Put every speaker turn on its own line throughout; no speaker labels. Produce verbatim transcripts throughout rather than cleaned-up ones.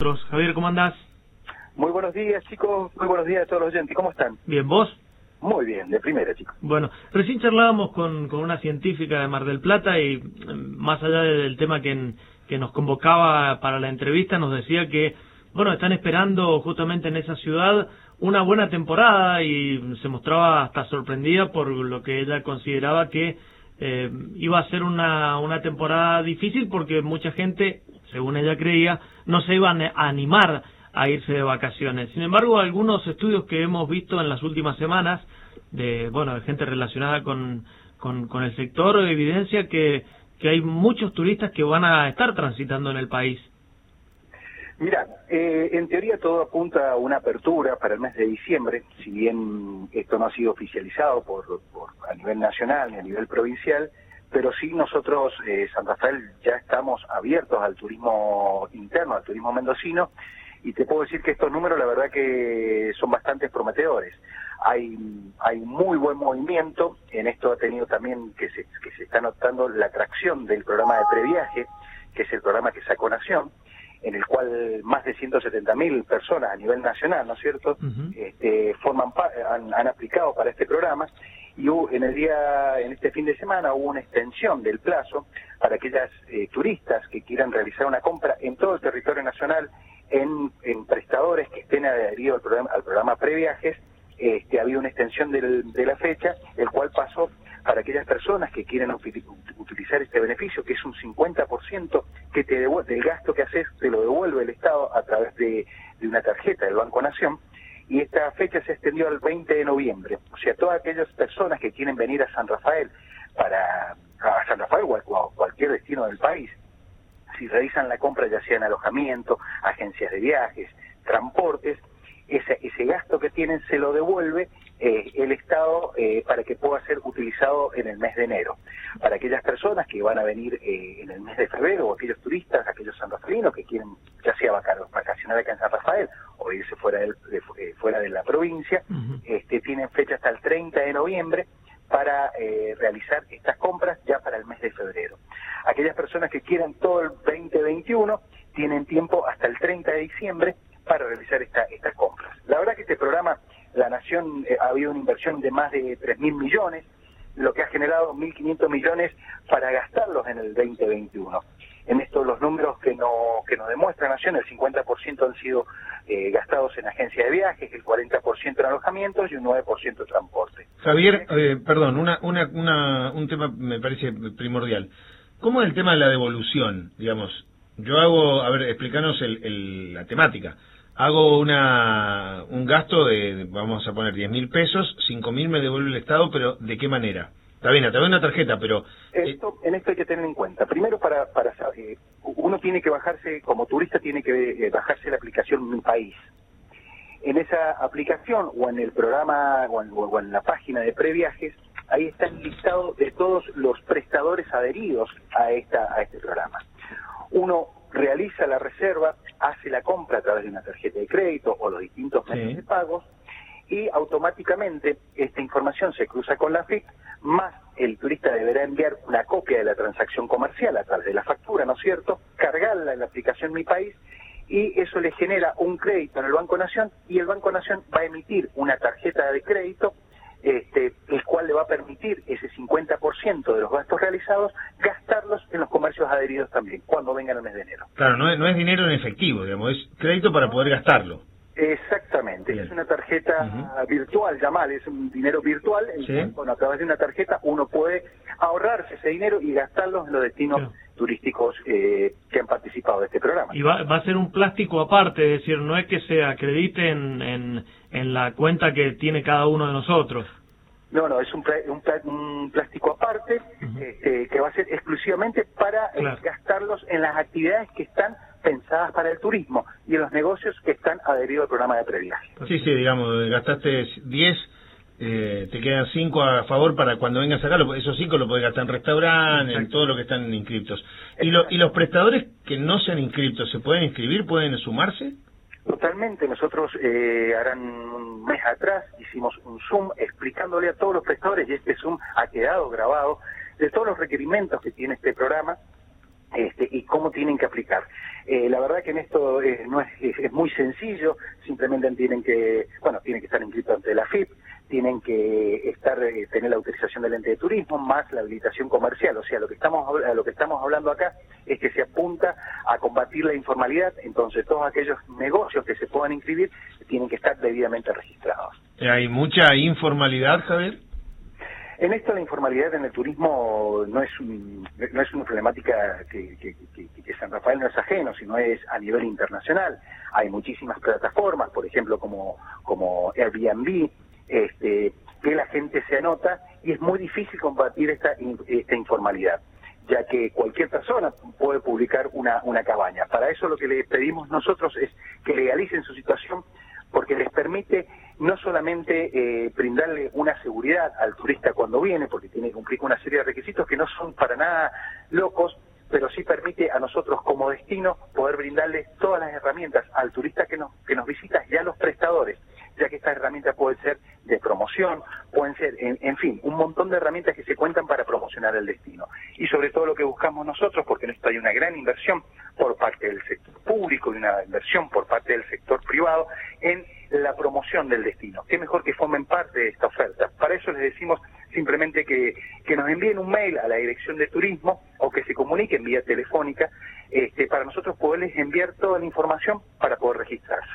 nosotros. Javier, ¿cómo andás?
Muy buenos días, chicos. Muy buenos días a todos los oyentes. ¿Cómo están?
Bien, ¿vos?
Muy bien, de primera, chicos.
Bueno, recién charlábamos con, con una científica de Mar del Plata y más allá del tema que, que nos convocaba para la entrevista, nos decía que, bueno, están esperando justamente en esa ciudad una buena temporada y se mostraba hasta sorprendida por lo que ella consideraba que eh, iba a ser una, una temporada difícil porque mucha gente, según ella creía, no se iban a animar a irse de vacaciones. Sin embargo, algunos estudios que hemos visto en las últimas semanas de, bueno, de gente relacionada con, con, con el sector evidencia que, que hay muchos turistas que van a estar transitando en el país.
Mira, eh, en teoría todo apunta a una apertura para el mes de diciembre, si bien esto no ha sido oficializado por, por a nivel nacional ni a nivel provincial, pero sí nosotros, eh, San Rafael, ya estamos abiertos al turismo interno, al turismo mendocino, y te puedo decir que estos números la verdad que son bastante prometedores. Hay hay muy buen movimiento, en esto ha tenido también que se, que se está notando la atracción del programa de previaje, que es el programa que sacó Nación, en el cual más de ciento setenta mil personas a nivel nacional, ¿no es cierto?, uh-huh. este, forman han, han aplicado para este programa, y hubo, en el día, en este fin de semana hubo una extensión del plazo para aquellas eh, turistas que quieran realizar una compra en todo el territorio nacional en, en prestadores que estén adheridos al programa, al programa previajes. Este, había una extensión del, de la fecha, el cual pasó para aquellas personas que quieren utilizar este beneficio, que es un cincuenta por ciento que te devuelve, del gasto que haces, te lo devuelve el Estado a través de, de una tarjeta del Banco Nación, y esta fecha se extendió al veinte de noviembre. O sea, todas aquellas personas que quieren venir a San Rafael, para a San Rafael o a cualquier destino del país, si realizan la compra ya sea en alojamiento, agencias de viajes, transportes, ese, ese gasto que tienen se lo devuelve eh, el Estado eh, para que pueda ser utilizado en el mes de enero. Para aquellas personas que van a venir eh, en el mes de febrero, o aquellos turistas, aquellos sanrafalinos que quieren ya sea vacacionar acá en San Rafael o irse fuera, del, de, eh, fuera de la provincia, uh-huh. este, tienen fecha hasta el treinta de noviembre para eh, realizar estas compras ya para el mes de febrero. Aquellas personas que quieran todo el veinte veintiuno tienen tiempo hasta el treinta de diciembre para realizar esta, estas compras. La verdad que este programa, la Nación, eh, ha habido una inversión de más de tres mil millones, lo que ha generado mil quinientos millones para gastarlos en el veinte veintiuno. En estos los números que, no, que nos demuestra Nación, el cincuenta por ciento han sido eh, gastados en agencias de viajes, el cuarenta por ciento en alojamientos y un nueve por ciento en transporte.
Javier, eh, perdón, una, una, una, un tema me parece primordial. ¿Cómo es el tema de la devolución? Digamos, yo hago, a ver, explícanos el, el, la temática. Hago una un gasto de, vamos a poner diez mil pesos, cinco mil me devuelve el Estado, pero ¿de qué manera? Está bien, a través de una tarjeta, pero...
Esto, en esto hay que tener en cuenta. Primero, para, para eh, uno tiene que bajarse, como turista, tiene que eh, bajarse la aplicación Mi País. En esa aplicación, o en el programa, o en, o en la página de previajes, ahí está el listado de todos los prestadores adheridos a, esta, a este programa. Uno realiza la reserva, hace la compra a través de una tarjeta de crédito o los distintos medios sí. de pagos, y automáticamente esta información se cruza con la F I C, más el turista deberá enviar una copia de la transacción comercial a través de la factura, ¿no es cierto?, cargarla en la aplicación Mi País, y eso le genera un crédito en el Banco Nación, y el Banco Nación va a emitir una tarjeta de crédito, este, el cual le va a permitir ese cincuenta por ciento de los gastos realizados, gastarlos en los comercios adheridos también, cuando vengan el mes de enero.
Claro, no es, no es dinero en efectivo, digamos, es crédito para poder gastarlo.
Exactamente, bien. Es una tarjeta uh-huh. virtual, llamada, es un dinero virtual, en ¿sí? que, bueno, a través de una tarjeta uno puede ahorrarse ese dinero y gastarlo en los destinos claro. turísticos eh, que han participado de este programa.
Y va, va a ser un plástico aparte, es decir, no es que se acredite en, en, en la cuenta que tiene cada uno de nosotros.
No, no, es un, un, un plástico aparte uh-huh. este, que va a ser exclusivamente para claro. eh, gastarlos en las actividades que están pensadas para el turismo y en los negocios que están adheridos al programa de previaje.
Sí, sí, digamos, gastaste diez, eh, te quedan cinco a favor para cuando vengas acá, lo, esos cinco lo podés gastar en restaurantes, en todo lo que están inscriptos. ¿Y, lo, ¿Y los prestadores que no sean inscriptos, se pueden inscribir, pueden sumarse?
Totalmente. Nosotros, eh, harán un mes atrás, hicimos un Zoom explicándole a todos los prestadores, y este Zoom ha quedado grabado, de todos los requerimientos que tiene este programa, Este, y cómo tienen que aplicar. Eh, la verdad que en esto eh, no es, es, es muy sencillo, simplemente tienen que, bueno, tienen que estar inscritos ante la A F I P, tienen que estar eh, tener la autorización del ente de turismo más la habilitación comercial. O sea, lo que estamos a lo que estamos hablando acá es que se apunta a combatir la informalidad. Entonces todos aquellos negocios que se puedan inscribir tienen que estar debidamente registrados.
¿Hay mucha informalidad, Javier?
En esto la informalidad en el turismo no es un, no es una problemática que, que, que, que San Rafael no es ajeno, sino es a nivel internacional. Hay muchísimas plataformas, por ejemplo, como, como Airbnb, este, que la gente se anota y es muy difícil combatir esta, esta informalidad, ya que cualquier persona puede publicar una, una cabaña. Para eso lo que les pedimos nosotros es que legalicen su situación, porque les permite no solamente eh, brindarle una seguridad al turista cuando viene, porque tiene que cumplir con una serie de requisitos que no son para nada locos, pero sí permite a nosotros como destino poder brindarle todas las herramientas al turista que nos, que nos visita y a los prestadores, ya que estas herramientas pueden ser de promoción, pueden ser, en, en fin, un montón de herramientas que se cuentan para promocionar el destino. Y sobre todo lo que buscamos nosotros, porque en esto hay una gran inversión por parte del sector público y una inversión por parte del sector privado en la promoción del destino. Qué mejor que formen parte de esta oferta. Para eso les decimos simplemente que, que nos envíen un mail a la Dirección de Turismo o que se comuniquen vía telefónica este, para nosotros poderles enviar toda la información para poder registrarse.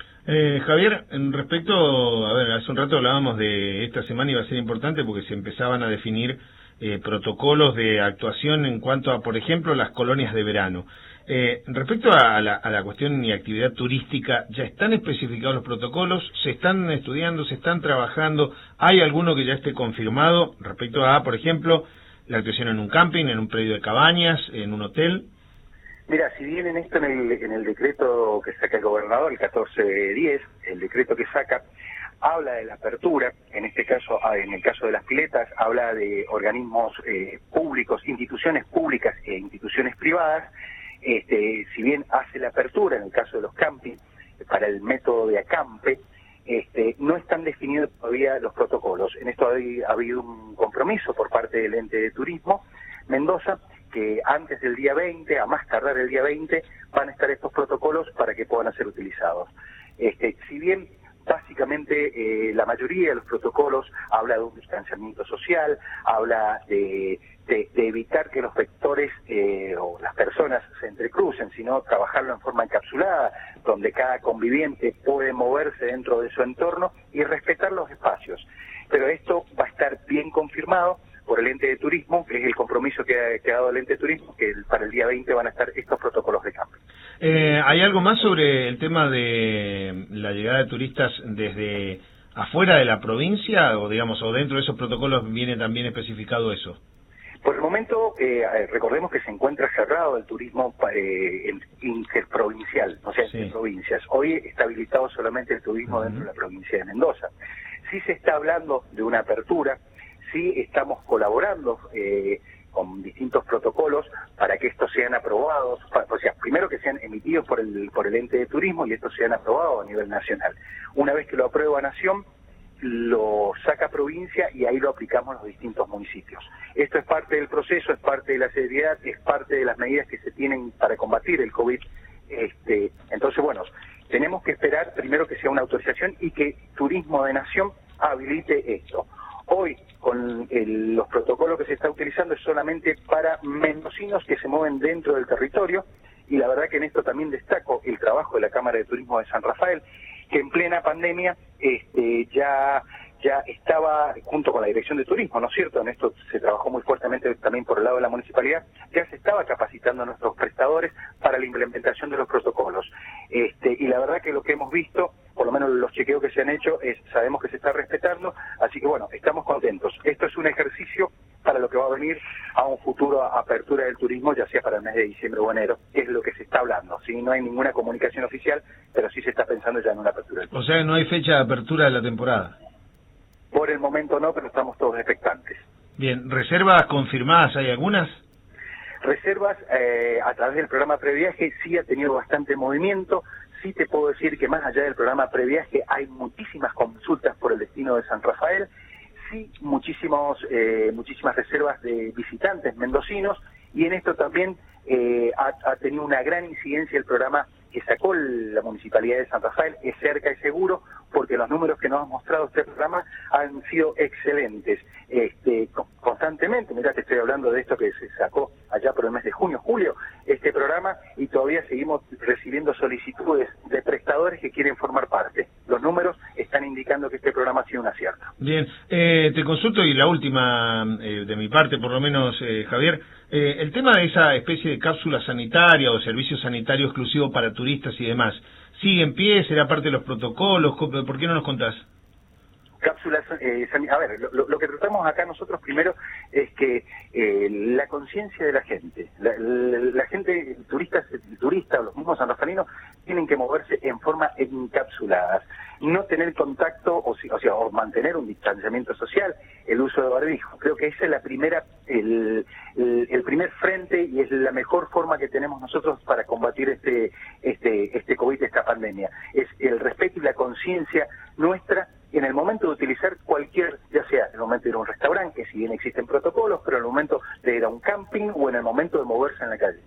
Eh, Javier, en respecto, a ver, hace un rato hablábamos de esta semana iba a ser importante porque se empezaban a definir eh, protocolos de actuación en cuanto a, por ejemplo, las colonias de verano. Eh, respecto a la, a la cuestión y actividad turística, ¿ya están especificados los protocolos? ¿Se están estudiando? ¿Se están trabajando? ¿Hay alguno que ya esté confirmado respecto a, por ejemplo, la actuación en un camping, en un predio de cabañas, en un hotel?
Mira, si bien en esto, en el, en el decreto que saca el gobernador, el catorce diez, el decreto que saca, habla de la apertura, en este caso, en el caso de las piletas, habla de organismos eh, públicos, instituciones públicas e instituciones privadas. Este, si bien hace la apertura en el caso de los campings para el método de acampe, este, no están definidos todavía los protocolos. En esto ha habido un compromiso por parte del ente de turismo Mendoza, que antes del día veinte, a más tardar el día veinte, van a estar estos protocolos para que puedan ser utilizados. Este, si bien básicamente eh, la mayoría de los protocolos habla de un distanciamiento social, habla de, de, de evitar que los vectores eh, o las personas se entrecrucen, sino trabajarlo en forma encapsulada, donde cada conviviente puede moverse dentro de su entorno y respetar los espacios. Pero esto va a estar bien confirmado por el ente de turismo, que es el compromiso que ha, que ha dado el ente de turismo, que el, para el día veinte van a estar estos protocolos de camping.
Eh, ¿Hay algo más sobre el tema de la llegada de turistas desde afuera de la provincia, o digamos, o dentro de esos protocolos viene también especificado eso?
Por el momento, eh, recordemos que se encuentra cerrado el turismo eh, interprovincial, o sea, sí, entre provincias. Hoy está habilitado solamente el turismo uh-huh. dentro de la provincia de Mendoza. Sí se está hablando de una apertura, sí estamos colaborando eh, con distintos protocolos para que estos sean aprobados, o sea, primero que sean emitidos por el por el ente de turismo y estos sean aprobados a nivel nacional. Una vez que lo aprueba Nación, lo saca provincia y ahí lo aplicamos en los distintos municipios. Esto es parte del proceso, es parte de la seriedad, es parte de las medidas que se tienen para combatir el COVID. Este, entonces, bueno, tenemos que esperar primero que sea una autorización y que Turismo de Nación habilite esto. Hoy, con el, los protocolos que se está utilizando es solamente para mendocinos que se mueven dentro del territorio, y la verdad que en esto también destaco el trabajo de la Cámara de Turismo de San Rafael, que en plena pandemia este, ya ya estaba, junto con la Dirección de Turismo, ¿no es cierto? En esto se trabajó muy fuertemente también por el lado de la municipalidad, ya se estaba capacitando a nuestros prestadores para la implementación de los protocolos. Este, y la verdad que lo que hemos visto, por lo menos los chequeos que se han hecho, es sabemos que se está respetando, así que bueno, estamos contentos. Esto es un ejercicio para lo que va a venir a un futuro apertura del turismo, ya sea para el mes de diciembre o enero, que es lo que se está hablando. ¿Sí? No hay ninguna comunicación oficial, pero sí se está pensando ya en una apertura del turismo.
O sea, no hay fecha de apertura de la temporada.
Por el momento no, pero estamos todos expectantes.
Bien, ¿reservas confirmadas hay algunas?
Reservas eh, a través del programa Previaje sí ha tenido bastante movimiento. Sí te puedo decir que más allá del programa Previaje hay muchísimas consultas por el destino de San Rafael, sí muchísimos, eh, muchísimas reservas de visitantes mendocinos, y en esto también eh, ha, ha tenido una gran incidencia el programa que sacó la Municipalidad de San Rafael, Es Cerca y Seguro, porque los números que nos ha mostrado este programa han sido excelentes. Este, constantemente, mirá, te estoy hablando de esto que se sacó allá por el mes de junio, julio, este programa, y todavía seguimos recibiendo solicitudes de prestadores que quieren formar parte. Los números están indicando que este programa ha sido un acierto.
Bien, eh, te consulto, y la última eh, de mi parte, por lo menos, eh, Javier, eh, el tema de esa especie de cápsula sanitaria o servicio sanitario exclusivo para turistas y demás, ¿sigue en pie? ¿Será parte de los protocolos? ¿Por qué no nos contás?
Cápsulas, eh, a ver, lo, lo que tratamos acá nosotros primero es que eh, la conciencia de la gente, la, la, la gente, turistas, turistas, los mismos sanrafalinos, tienen que moverse en forma encapsulada, no tener contacto, o, o sea, o mantener un distanciamiento social, el uso de barbijo. Creo que esa es la primera, el, el, el primer frente, y es la mejor forma que tenemos nosotros para combatir este, este, este COVID, esta pandemia. Es el respeto y la conciencia nuestra en el momento de utilizar cualquier, ya sea en el momento de ir a un restaurante, que si bien existen protocolos, pero en el momento de ir a un camping o en el momento de moverse en la calle.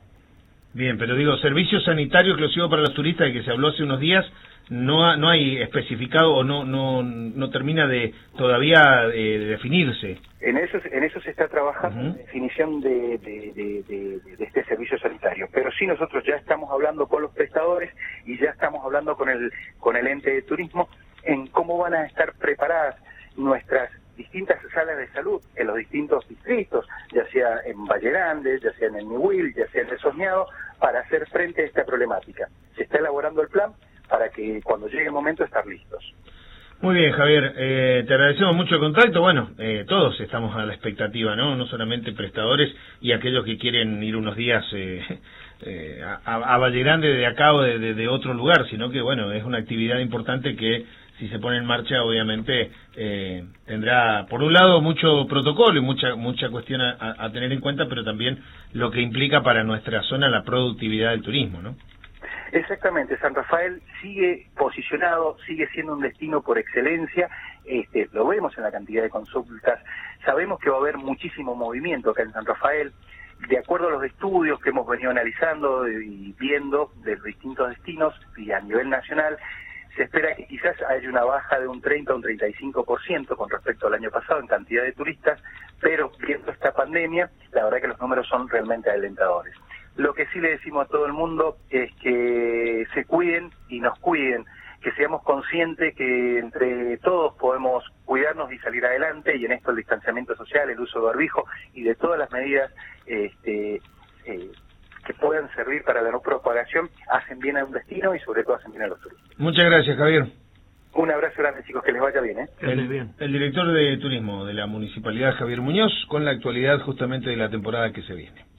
Bien, pero digo, servicio sanitario exclusivo para los turistas, de que se habló hace unos días, no ha, no hay especificado o no no no termina de todavía eh, de definirse.
En eso en eso se está trabajando, uh-huh. en la definición de, de, de, de, de este servicio sanitario, pero sí nosotros ya estamos hablando con los prestadores y ya estamos hablando con el con el ente de turismo en cómo van a estar preparadas nuestras distintas salas de salud en los distintos distritos, ya sea en Valle Grande, ya sea en el Nihuil, ya sea en el Soñado, para hacer frente a esta problemática. Se está elaborando el plan para que cuando llegue el momento estar listos.
Muy bien, Javier, eh, te agradecemos mucho el contacto. Bueno, eh, todos estamos a la expectativa, ¿no? No solamente prestadores y aquellos que quieren ir unos días eh, eh, a, a Valle Grande de acá o de, de, de otro lugar, sino que, bueno, es una actividad importante que, si se pone en marcha, obviamente eh, tendrá, por un lado, mucho protocolo y mucha mucha cuestión a, a tener en cuenta, pero también lo que implica para nuestra zona la productividad del turismo, ¿no?
Exactamente, San Rafael sigue posicionado, sigue siendo un destino por excelencia, este, lo vemos en la cantidad de consultas, sabemos que va a haber muchísimo movimiento acá en San Rafael, de acuerdo a los estudios que hemos venido analizando y viendo de los distintos destinos y a nivel nacional, se espera que quizás haya una baja de un treinta o un treinta y cinco por ciento con respecto al año pasado en cantidad de turistas, pero viendo esta pandemia, la verdad que los números son realmente alentadores. Lo que sí le decimos a todo el mundo es que se cuiden y nos cuiden, que seamos conscientes que entre todos podemos cuidarnos y salir adelante, y en esto el distanciamiento social, el uso de barbijo y de todas las medidas este, eh, que puedan servir para la no propagación, hacen bien a un destino y sobre todo hacen bien a los turistas.
Muchas gracias, Javier.
Un abrazo grande, chicos, que les vaya bien, ¿eh?
El, bien. El director de turismo de la Municipalidad, Javier Muñoz, con la actualidad justamente de la temporada que se viene.